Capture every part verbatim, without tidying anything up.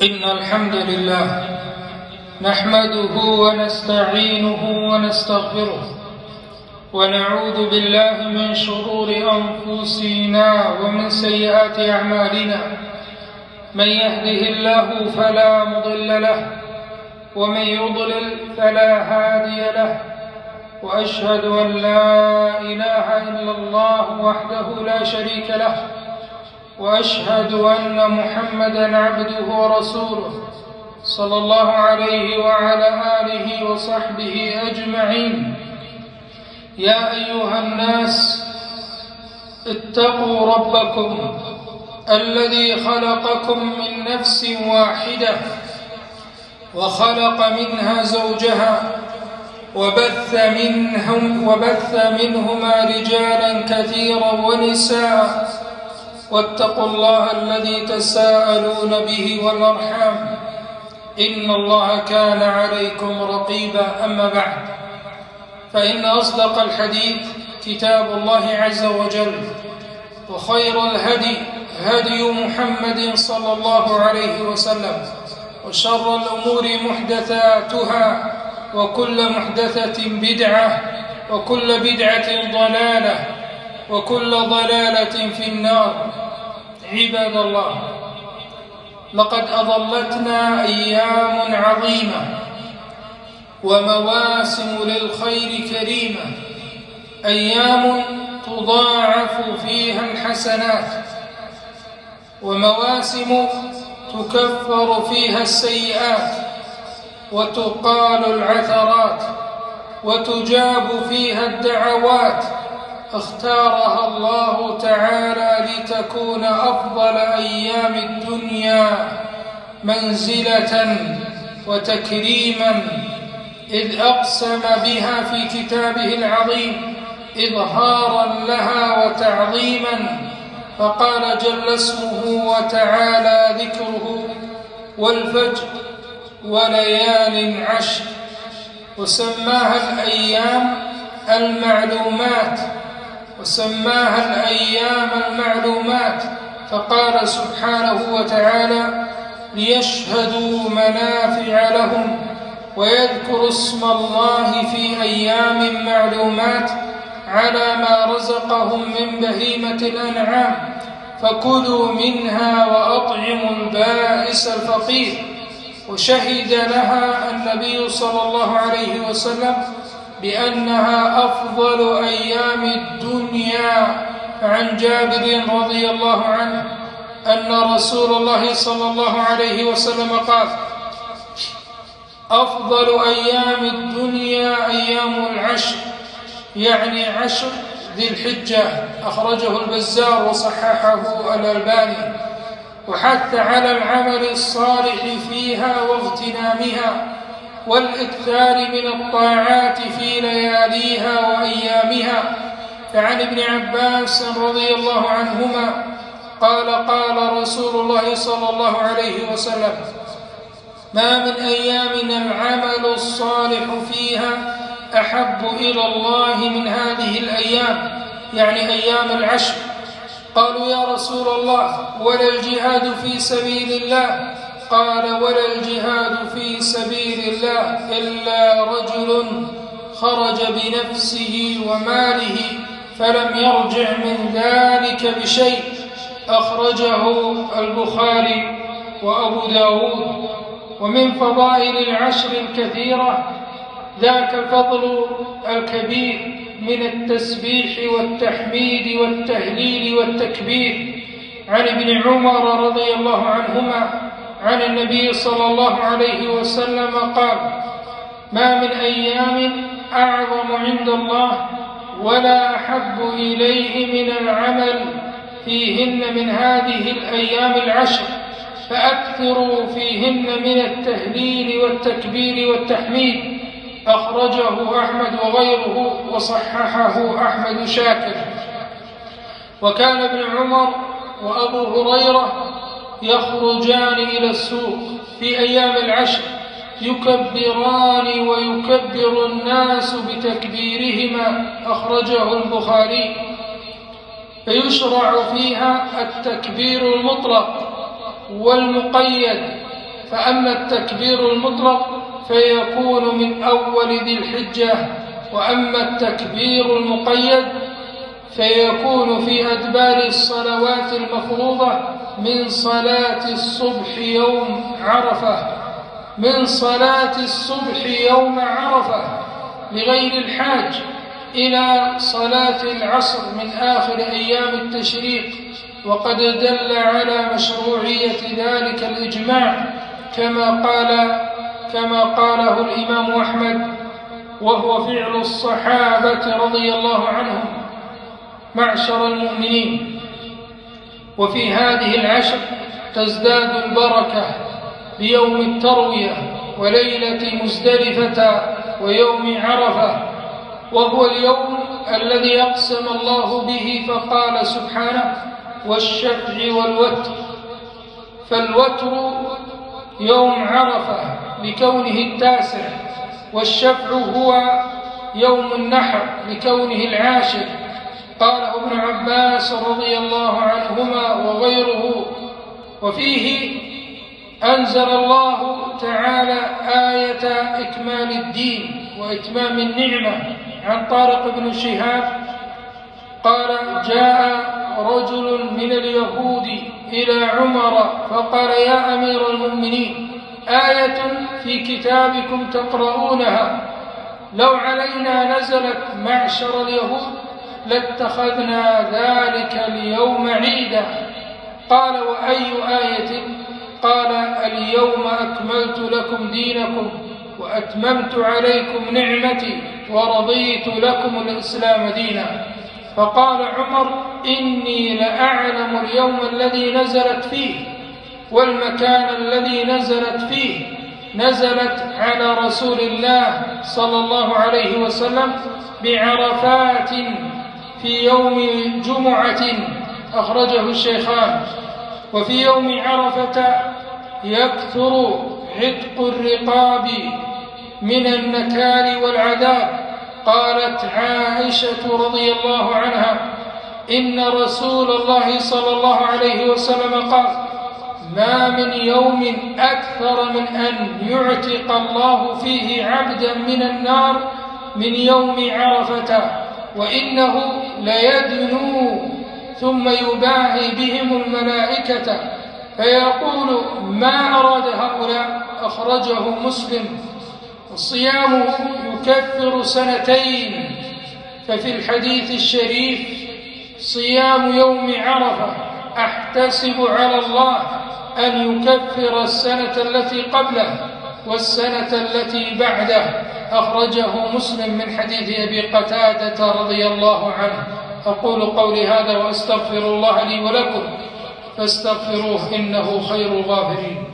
إن الحمد لله نحمده ونستعينه ونستغفره ونعوذ بالله من شرور أنفسنا ومن سيئات أعمالنا. من يهده الله فلا مضل له ومن يضلل فلا هادي له، وأشهد أن لا إله إلا الله وحده لا شريك له، وأشهد أن محمدًا عبده ورسوله صلى الله عليه وعلى آله وصحبه أجمعين. يا أيها الناس اتقوا ربكم الذي خلقكم من نفس واحدة وخلق منها زوجها وبث منهم وبث منهما رجالا كثيرا ونساء، واتقوا الله الذي تساءلون به والأرحام إن الله كان عليكم رقيبا. أما بعد، فإن أصدق الحديث كتاب الله عز وجل، وخير الهدي هدي محمد صلى الله عليه وسلم، وشر الأمور محدثاتها، وكل محدثة بدعة، وكل بدعة ضلالة، وكل ضلالة في النار. عباد الله، لقد أظلتنا أيام عظيمة ومواسم للخير كريمة، أيام تضاعف فيها الحسنات، ومواسم تكفر فيها السيئات، وتقال العثرات، وتجاب فيها الدعوات. اختارها الله تعالى لتكون أفضل أيام الدنيا منزلة وتكريما، إذ أقسم بها في كتابه العظيم إظهارا لها وتعظيما، فقال جل اسمه وتعالى ذكره: والفجر وليال عشر. وسماها الأيام المعلومات وسماها الأيام المعلومات فقال سبحانه وتعالى: ليشهدوا منافع لهم ويذكروا اسم الله في أيام معلومات على ما رزقهم من بهيمة الأنعام، فكلوا منها وأطعموا البائس الفقير. وشهد لها النبي صلى الله عليه وسلم بأنها أفضل أيام الدنيا. عن جابر رضي الله عنه أن رسول الله صلى الله عليه وسلم قال: أفضل أيام الدنيا أيام العشر، يعني عشر ذي الحجة. أخرجه البزار وصححه الألباني. وحث على العمل الصالح فيها واغتنامها والإكثار من الطاعات في لياليها وأيامها. فعن ابن عباس رضي الله عنهما قال: قال رسول الله صلى الله عليه وسلم: ما من أيام العمل الصالح فيها أحب إلى الله من هذه الأيام، يعني أيام العشر. قالوا: يا رسول الله، ولا الجهاد في سبيل الله؟ قال: ولا الجهاد في سبيل الله إلا رجل خرج بنفسه وماله فلم يرجع من ذلك بشيء. أخرجه البخاري وأبو داود. ومن فضائل العشر الكثيرة ذاك الفضل الكبير من التسبيح والتحميد والتهليل والتكبير. عن ابن عمر رضي الله عنهما عن النبي صلى الله عليه وسلم قال: ما من أيام أعظم عند الله ولا أحب إليه من العمل فيهن من هذه الأيام العشر، فأكثروا فيهن من التهليل والتكبير والتحميد. أخرجه أحمد وغيره وصححه أحمد شاكر. وكان ابن عمر وأبو هريرة يخرجان إلى السوق في أيام العشر يكبران ويكبر الناس بتكبيرهما. أخرجه البخاري. فيشرع فيها التكبير المطلق والمقيد فأما التكبير المطلق فيكون من أول ذي الحجة، وأما التكبير المقيد فيكون في أدبار الصلوات المفروضة من صلاة الصبح يوم عرفة من صلاة الصبح يوم عرفة لغير الحاج إلى صلاة العصر من آخر أيام التشريق. وقد دل على مشروعية ذلك الإجماع كما قال كما قاله الإمام أحمد، وهو فعل الصحابة رضي الله عنهم معشر المؤمنين. وفي هذه العشر تزداد البركة بيوم التروية وليلة مزدلفة ويوم عرفة، وهو اليوم الذي أقسم الله به فقال سبحانه: والشفع والوتر. فالوتر يوم عرفة لكونه التاسع، والشفع هو يوم النحر لكونه العاشر. قاله ابن عباس رضي الله عنهما وغيره. وفيه أنزل الله تعالى آية إكمال الدين وإتمام النعمة عن طارق بن شهاب قال: جاء رجل من اليهود إلى عمر فقال: يا أمير المؤمنين، آية في كتابكم تقرؤونها لو علينا نزلت معشر اليهود لاتخذنا ذلك اليوم عيدا. قال: وأي آية؟ قال: اليوم أكملت لكم دينكم وأتممت عليكم نعمتي ورضيت لكم الإسلام دينا. فقال عمر: إني لأعلم اليوم الذي نزلت فيه والمكان الذي نزلت فيه. نزلت على رسول الله صلى الله عليه وسلم بعرفات في يوم جمعة، أخرجه الشيخان. وفي يوم عرفة يكثر عتق الرقاب من النكال والعذاب. قالت عائشة رضي الله عنها: إن رسول الله صلى الله عليه وسلم قال: ما من يوم أكثر من أن يعتق الله فيه عبدا من النار من يوم عرفة، وإنه ليدنو ثم يباهي بهم الملائكة فيقول: ما أراد هؤلاء؟ أخرجه مسلم. صيامه يكفر سنتين. ففي الحديث الشريف: صيام يوم عرفة أحتسب على الله أن يكفر السنة التي قبله والسنة التي بعده. أخرجه مسلم من حديث أبي قتادة رضي الله عنه. أقول قولي هذا وأستغفر الله لي ولكم فاستغفروه إنه خير الغافرين.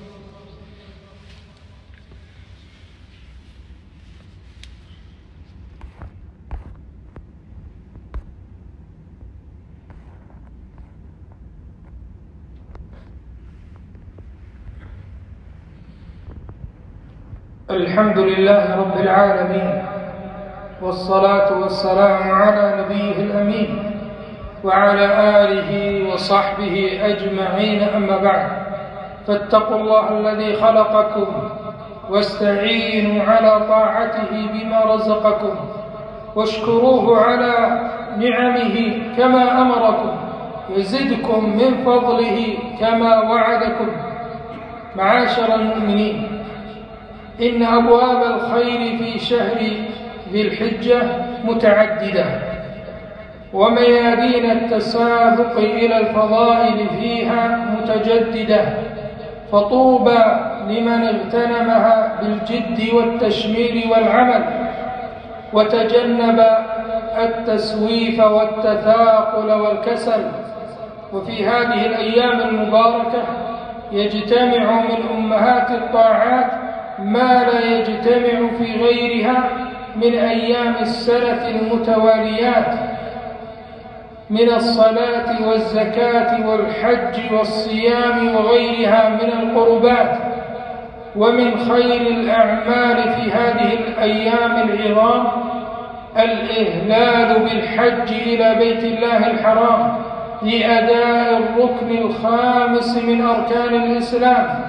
الحمد لله رب العالمين، والصلاة والسلام على نبيه الأمين وعلى آله وصحبه أجمعين. أما بعد، فاتقوا الله الذي خلقكم واستعينوا على طاعته بما رزقكم، واشكروه على نعمه كما أمركم، يزدكم من فضله كما وعدكم. معاشر المؤمنين، إن أبواب الخير في شهر ذي الحجة متعددة، وميادين التسابق إلى الفضائل فيها متجددة، فطوبى لمن اغتنمها بالجد والتشمير والعمل، وتجنب التسويف والتثاقل والكسل. وفي هذه الأيام المباركة يجتمع من أمهات الطاعات ما لا يجتمع في غيرها من أيام السنة المتواليات من الصلاة والزكاة والحج والصيام وغيرها من القربات. ومن خير الأعمال في هذه الأيام العظام الإهلال بالحج إلى بيت الله الحرام لأداء الركن الخامس من أركان الإسلام،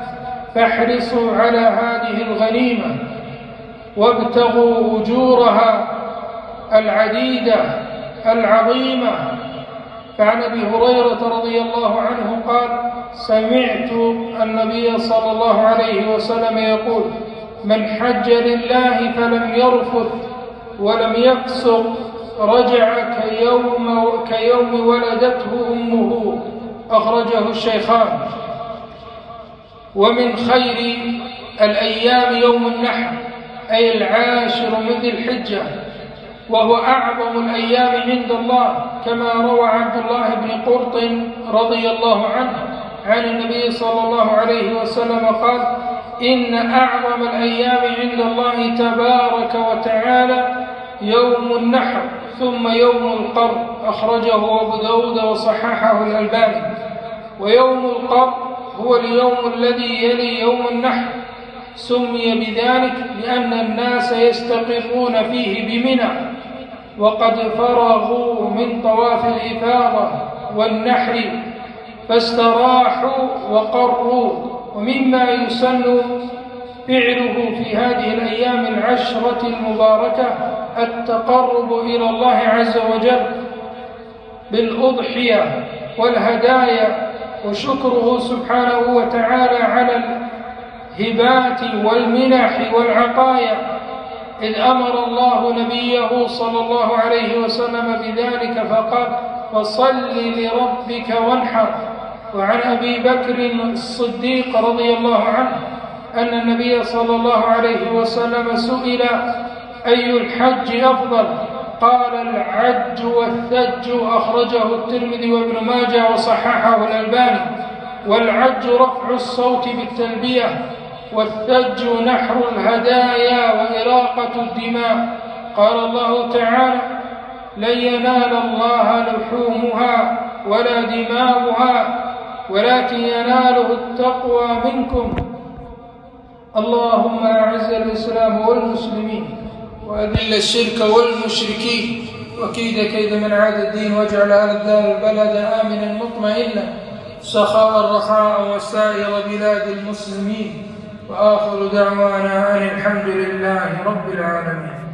فاحرصوا على هذه الغنيمة وابتغوا أجورها العديدة العظيمة. فعن أبي هريرة رضي الله عنه قال: سمعت النبي صلى الله عليه وسلم يقول: من حج لله فلم يرفث ولم يفسق رجع كيوم, كيوم ولدته أمه. أخرجه الشيخان. ومن خير الأيام يوم النحر، أي العاشر من ذي الحجة، وهو أعظم الأيام عند الله، كما روى عبد الله بن قرط رضي الله عنه عن النبي صلى الله عليه وسلم قال: إن أعظم الأيام عند الله تبارك وتعالى يوم النحر ثم يوم القر. أخرجه أبو داود وصححه الألباني. ويوم القر هو اليوم الذي يلي يوم النحر، سمي بذلك لأن الناس يستقرون فيه بمنى وقد فرغوا من طواف الإفاضة والنحر فاستراحوا وقروا. ومما يسن فعله في هذه الأيام العشرة المباركة التقرب إلى الله عز وجل بالأضحية والهدايا، وشكره سبحانه وتعالى على الهبات والمنح والعطايا، إذ أمر الله نبيه صلى الله عليه وسلم بذلك فقال: فصل لربك وانحر. وعن أبي بكر الصديق رضي الله عنه أن النبي صلى الله عليه وسلم سئل: أي الحج أفضل؟ قال: العج والثج. أخرجه الترمذي وابن ماجه وصححه الألباني. والعج رفع الصوت بالتلبية، والثج نحر الهدايا وإراقة الدماء. قال الله تعالى: لن ينال الله لحومها ولا دماؤها ولكن يناله التقوى منكم. اللهم أعز الإسلام والمسلمين وأذل الشرك والمشركين وكيد كيد من عاد الدين، واجعل هذا البلد آمنا مطمئنا سخاء رخاء وسائر بلاد المسلمين. وآخر دعوانا أن الحمد لله رب العالمين.